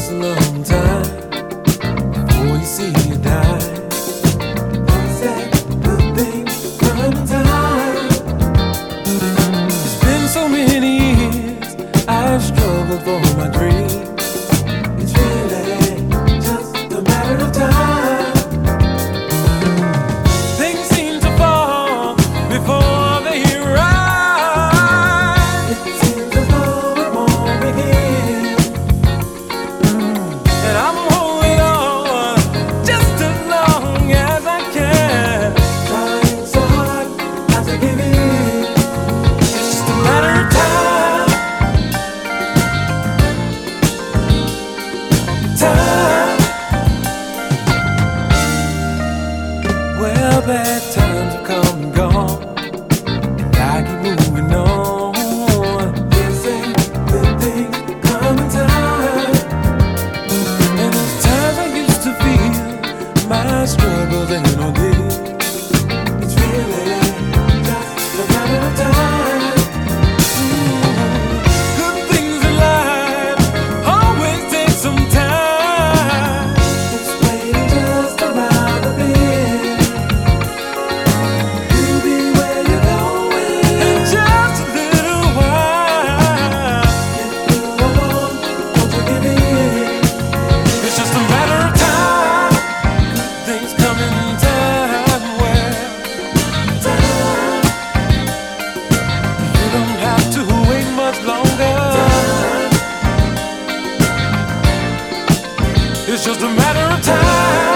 takes a long time before you see you die. They said good things come in time. It's been so many years I've struggled for my dream. It's really just a matter of time. Things seem to fall before they rise. It seems as though it won't begin. And I'm holding on just as long as I can. Trying so hard not to give in. It's just a matter of time. Time. Well, bad times have come and gone, and I keep moving on. They say good things come in time. And the times I used to feel my struggles ain't no deal. It's really just a matter of time. Good things in life always take some time. It's waiting just around the bend. You'll be where you're going in just a little while. If you hold on, don't you give in. It's just a matter of time. Good things come in time. Well, time. You don't have to wait much longer. It's just a matter of time.